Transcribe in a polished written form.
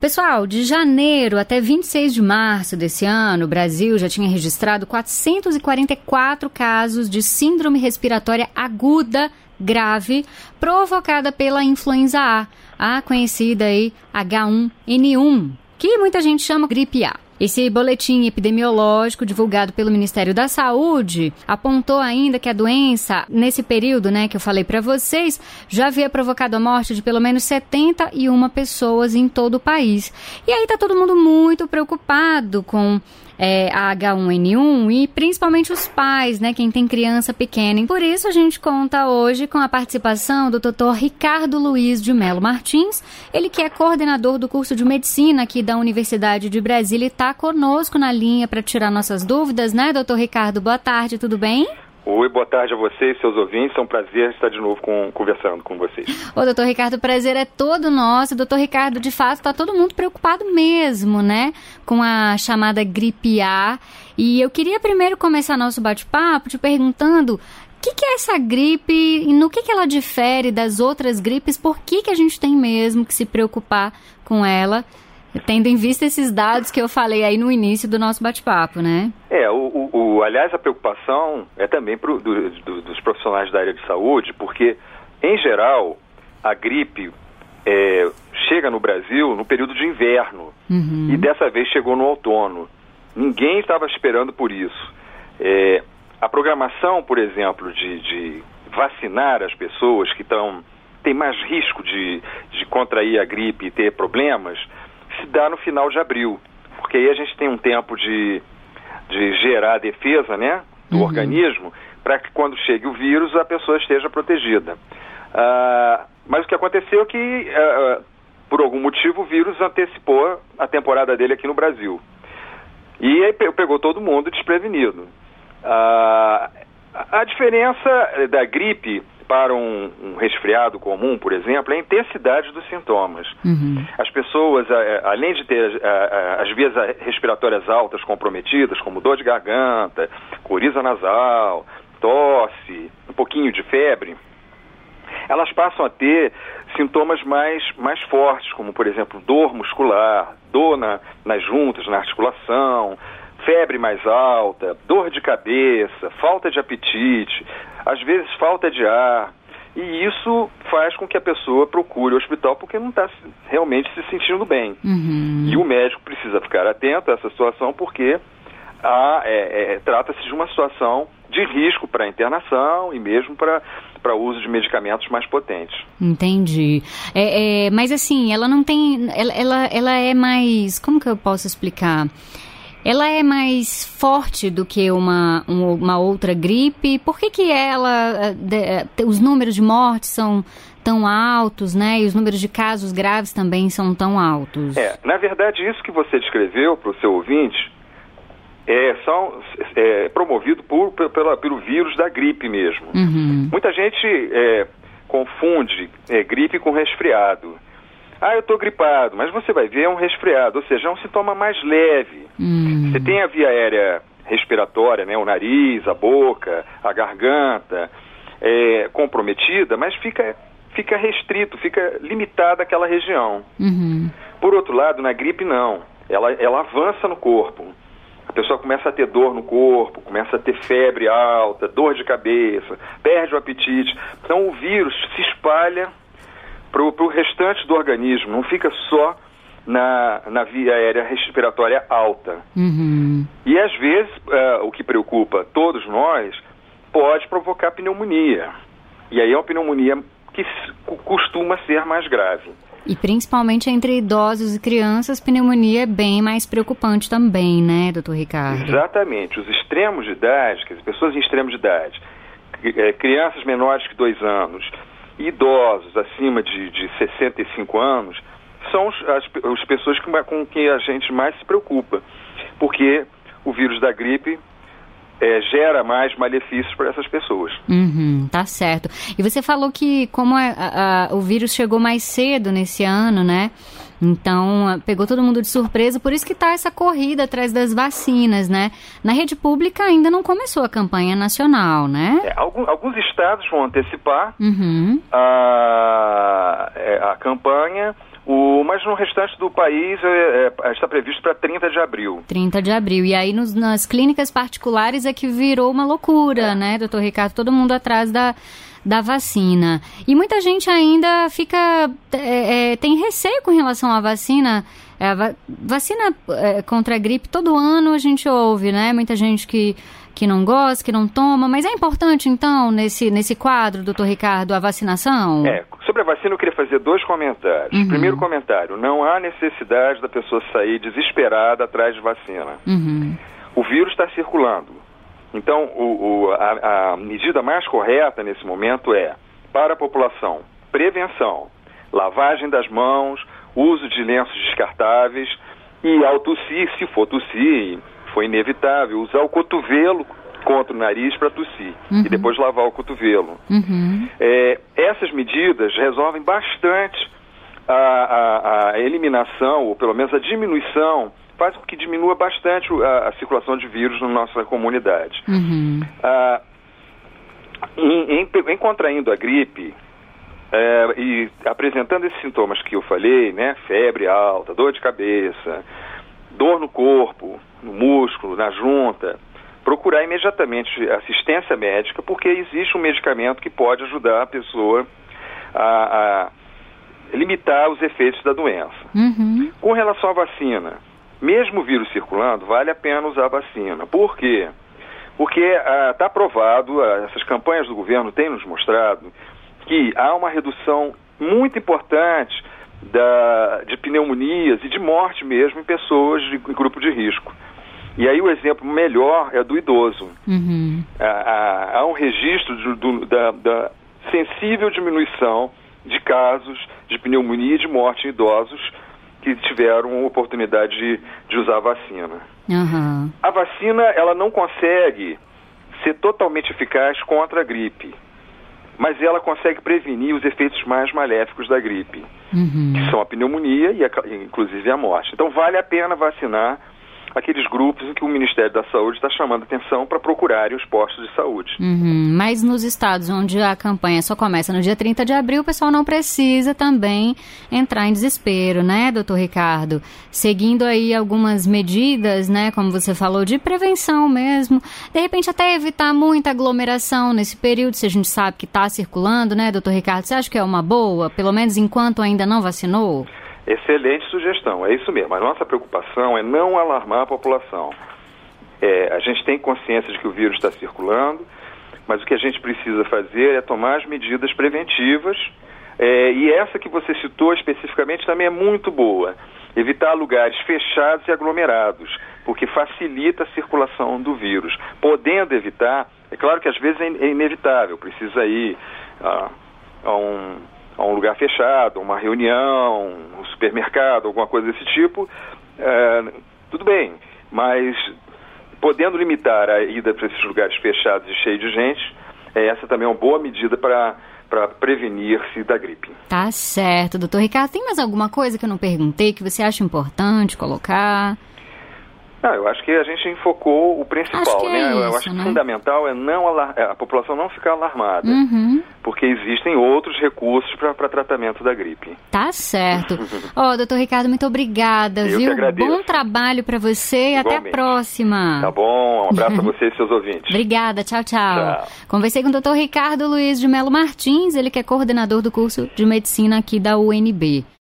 Pessoal, de janeiro até 26 de março desse ano, o Brasil já tinha registrado 444 casos de síndrome respiratória aguda grave provocada pela influenza A conhecida aí H1N1, que muita gente chama gripe A. Esse boletim epidemiológico divulgado pelo Ministério da Saúde apontou ainda que a doença, nesse período, que eu falei para vocês, já havia provocado a morte de pelo menos 71 pessoas em todo o país. E aí tá todo mundo muito preocupado com a H1N1 e principalmente os pais, quem tem criança pequena. E por isso a gente conta hoje com a participação do Dr. Ricardo Luiz de Melo Martins, ele que é coordenador do curso de Medicina aqui da Universidade de Brasília e está conosco na linha para tirar nossas dúvidas, Doutor Ricardo? Boa tarde, tudo bem? Oi, boa tarde a vocês, seus ouvintes. É um prazer estar de novo conversando com vocês. Ô, doutor Ricardo, o prazer é todo nosso. Doutor Ricardo, de fato, está todo mundo preocupado mesmo, com a chamada gripe A. E eu queria primeiro começar nosso bate-papo te perguntando o que é essa gripe e no que ela difere das outras gripes, por que a gente tem mesmo que se preocupar com ela, tendo em vista esses dados que eu falei aí no início do nosso bate-papo, Aliás, a preocupação é também dos profissionais da área de saúde, porque, em geral, a gripe chega no Brasil no período de inverno, e dessa vez chegou no outono. Ninguém estava esperando por isso. A programação, por exemplo, de vacinar as pessoas que têm mais risco de contrair a gripe e ter problemas, se dá no final de abril, porque aí a gente tem um tempo de gerar a defesa, do organismo, para que quando chegue o vírus a pessoa esteja protegida. Mas o que aconteceu é que, por algum motivo, o vírus antecipou a temporada dele aqui no Brasil. E aí pegou todo mundo desprevenido. A diferença da gripe para um resfriado comum, por exemplo, é a intensidade dos sintomas. As pessoas, além de ter as vias respiratórias altas comprometidas, como dor de garganta, coriza nasal, tosse, um pouquinho de febre, elas passam a ter sintomas mais fortes, como, por exemplo, dor muscular, dor nas juntas, na articulação, febre mais alta, dor de cabeça, falta de apetite, às vezes falta de ar, e isso faz com que a pessoa procure o hospital porque não está realmente se sentindo bem. E o médico precisa ficar atento a essa situação porque trata-se de uma situação de risco para internação e mesmo para o uso de medicamentos mais potentes. Entendi. Mas assim, ela não tem... Ela é mais... Como que eu posso explicar? Ela é mais forte do que uma outra gripe? Por que ela... os números de mortes são tão altos, e os números de casos graves também são tão altos? Na verdade, isso que você descreveu para o seu ouvinte é promovido pelo vírus da gripe mesmo. Muita gente confunde gripe com resfriado. Eu estou gripado, mas você vai ver, é um resfriado, ou seja, é um sintoma mais leve. Você tem a via aérea respiratória, o nariz, a boca, a garganta, comprometida, mas fica restrito, fica limitada àquela região. Por outro lado, na gripe não, ela avança no corpo. A pessoa começa a ter dor no corpo, começa a ter febre alta, dor de cabeça, perde o apetite. Então o vírus se espalha para o restante do organismo, não fica só na via aérea respiratória alta. E às vezes, o que preocupa todos nós, pode provocar pneumonia. E aí é uma pneumonia que costuma ser mais grave. E principalmente entre idosos e crianças, pneumonia é bem mais preocupante também, doutor Ricardo? Exatamente. Os extremos de idade, quer dizer, pessoas em extremo de idade, crianças menores que 2 anos, idosos acima de 65 anos, são as pessoas com quem a gente mais se preocupa, porque o vírus da gripe gera mais malefícios para essas pessoas. Tá certo. E você falou que como o vírus chegou mais cedo nesse ano, então pegou todo mundo de surpresa, por isso que está essa corrida atrás das vacinas, Na rede pública ainda não começou a campanha nacional, Alguns estados vão antecipar a campanha, Mas no restante do país está previsto para 30 de abril. 30 de abril. E aí nas clínicas particulares é que virou uma loucura, né, doutor Ricardo? Todo mundo atrás da vacina. E muita gente ainda tem receio com relação à vacina. Vacina contra a gripe, todo ano a gente ouve, né? Muita gente que não gosta, que não toma. Mas é importante, então, nesse quadro, doutor Ricardo, a vacinação? Sobre a vacina eu queria fazer 2 comentários. Uhum. Primeiro comentário, não há necessidade da pessoa sair desesperada atrás de vacina. Uhum. O vírus está circulando. Então, a medida mais correta nesse momento para a população, prevenção, lavagem das mãos, uso de lenços descartáveis e, ao tossir, se for tossir, foi inevitável, usar o cotovelo contra o nariz para tossir e depois lavar o cotovelo. Uhum. Essas medidas resolvem bastante a eliminação, ou pelo menos a diminuição, faz com que diminua bastante a circulação de vírus na nossa comunidade. Uhum. Em contraindo a gripe e apresentando esses sintomas que eu falei, né, febre alta, dor de cabeça, dor no corpo, no músculo, na junta, procurar imediatamente assistência médica, porque existe um medicamento que pode ajudar a pessoa a limitar os efeitos da doença. Uhum. Com relação à vacina, mesmo o vírus circulando, vale a pena usar a vacina. Por quê? Porque está provado, essas campanhas do governo têm nos mostrado que há uma redução muito importante de pneumonias e de morte mesmo em pessoas em grupo de risco. E aí o exemplo melhor é do idoso. Uhum. Há um registro da sensível diminuição de casos de pneumonia e de morte em idosos que tiveram oportunidade de usar a vacina. Uhum. A vacina, ela não consegue ser totalmente eficaz contra a gripe, mas ela consegue prevenir os efeitos mais maléficos da gripe, que são a pneumonia e inclusive a morte. Então vale a pena vacinar aqueles grupos em que o Ministério da Saúde está chamando atenção para procurarem os postos de saúde. Uhum. Mas nos estados onde a campanha só começa no dia 30 de abril, o pessoal não precisa também entrar em desespero, né, doutor Ricardo? Seguindo aí algumas medidas, né, como você falou, de prevenção mesmo. De repente até evitar muita aglomeração nesse período, se a gente sabe que está circulando, né, doutor Ricardo? Você acha que é uma boa, pelo menos enquanto ainda não vacinou? Excelente sugestão, é isso mesmo. A nossa preocupação é não alarmar a população. A gente tem consciência de que o vírus está circulando, mas o que a gente precisa fazer é tomar as medidas preventivas, e essa que você citou especificamente também é muito boa. Evitar lugares fechados e aglomerados, porque facilita a circulação do vírus. Podendo evitar, é claro que às vezes é inevitável, precisa ir a um lugar fechado, uma reunião, um supermercado, alguma coisa desse tipo, tudo bem, mas podendo limitar a ida para esses lugares fechados e cheios de gente, essa também é uma boa medida para prevenir-se da gripe. Tá certo, doutor Ricardo. Tem mais alguma coisa que eu não perguntei que você acha importante colocar? Eu acho que a gente enfocou o principal, né? Eu acho que o fundamental é a população não ficar alarmada, porque existem outros recursos para tratamento da gripe. Tá certo. Doutor Ricardo, muito obrigada, viu? Que agradeço. Bom trabalho para você e até a próxima. Tá bom, um abraço a você e seus ouvintes. Obrigada, tchau. Conversei com o doutor Ricardo Luiz de Melo Martins, ele que é coordenador do curso de medicina aqui da UNB.